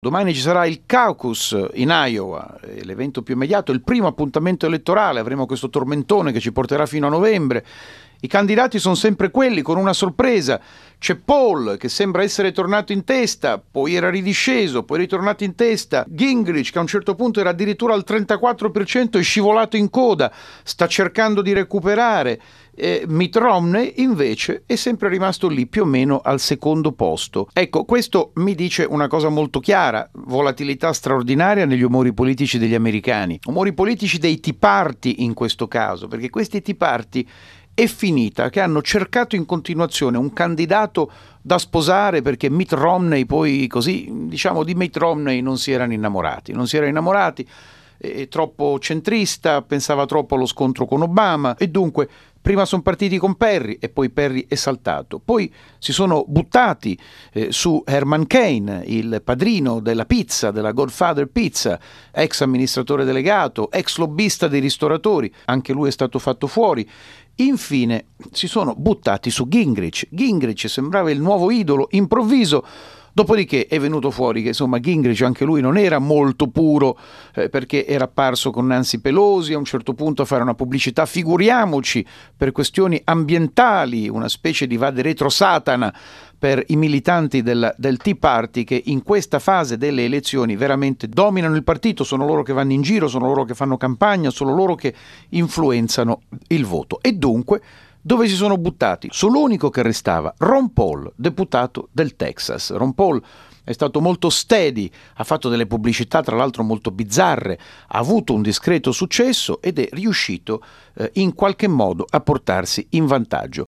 Domani ci sarà il caucus in Iowa, l'evento più immediato, il primo appuntamento elettorale, avremo questo tormentone che ci porterà fino a novembre. I candidati sono sempre quelli, con una sorpresa. C'è Paul, che sembra essere tornato in testa, poi era ridisceso, poi è ritornato in testa. Gingrich, che a un certo punto era addirittura al 34%, è scivolato in coda, sta cercando di recuperare. Mitt Romney invece è sempre rimasto lì più o meno al secondo posto. Ecco, questo mi dice una cosa molto chiara: volatilità straordinaria negli umori politici degli americani, umori politici dei Tea Party in questo caso, perché questi Tea Party è finita che hanno cercato in continuazione un candidato da sposare, perché Mitt Romney poi, così diciamo, di Mitt Romney non si erano innamorati, è troppo centrista, pensava troppo allo scontro con Obama, e dunque prima sono partiti con Perry e poi Perry è saltato. Poi si sono buttati su Herman Cain, il padrino della pizza, della Godfather Pizza, ex amministratore delegato, ex lobbista dei ristoratori, anche lui è stato fatto fuori. Infine si sono buttati su Gingrich. Gingrich sembrava il nuovo idolo improvviso. Dopodiché è venuto fuori che insomma Gingrich anche lui non era molto puro, perché era apparso con Nancy Pelosi a un certo punto a fare una pubblicità, figuriamoci, per questioni ambientali, una specie di vade retro Satana per i militanti del Tea Party, che in questa fase delle elezioni veramente dominano il partito, sono loro che vanno in giro, sono loro che fanno campagna, sono loro che influenzano il voto. E dunque dove si sono buttati? Sull'unico che restava, Ron Paul, deputato del Texas. Ron Paul è stato molto steady, ha fatto delle pubblicità tra l'altro molto bizzarre, ha avuto un discreto successo ed è riuscito in qualche modo a portarsi in vantaggio.